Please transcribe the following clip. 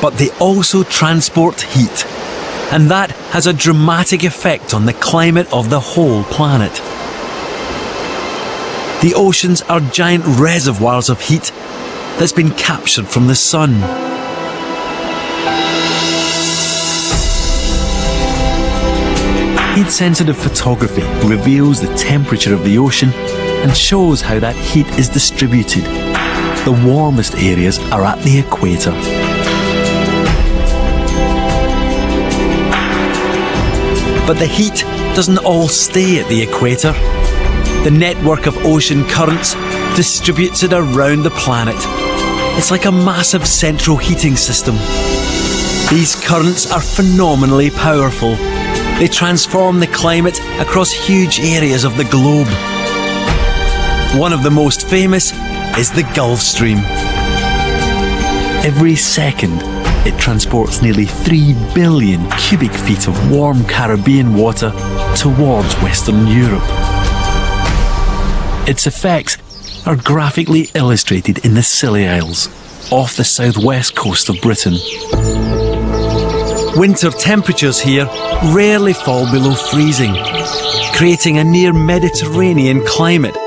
but they also transport heat. And that has a dramatic effect on the climate of the whole planet. The oceans are giant reservoirs of heat that's been captured from the sun. Heat-sensitive photography reveals the temperature of the ocean and shows how that heat is distributed. The warmest areas are at the equator. But the heat doesn't all stay at the equator. The network of ocean currents distributes it around the planet. It's like a massive central heating system. These currents are phenomenally powerful. They transform the climate across huge areas of the globe. One of the most famous is the Gulf Stream. Every second, it transports nearly 3 billion cubic feet of warm Caribbean water towards Western Europe. Its effects are graphically illustrated in the Scilly Isles, off the southwest coast of Britain. Winter temperatures here rarely fall below freezing, creating a near Mediterranean climate